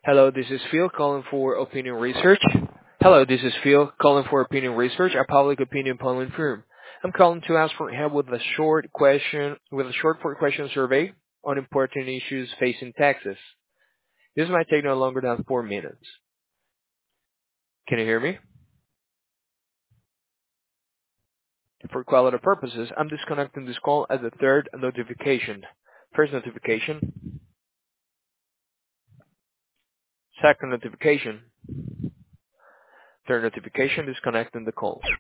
Hello, this is Phil calling for Opinion Research. Hello, this is Phil calling for Opinion Research, a public opinion polling firm. I'm calling to ask for help with a short 4-question survey on important issues facing Texas. This might take no longer than 4 minutes. Can you hear me? For quality purposes, I'm disconnecting this call at the third notification. First notification, second notification, third notification, disconnecting the call.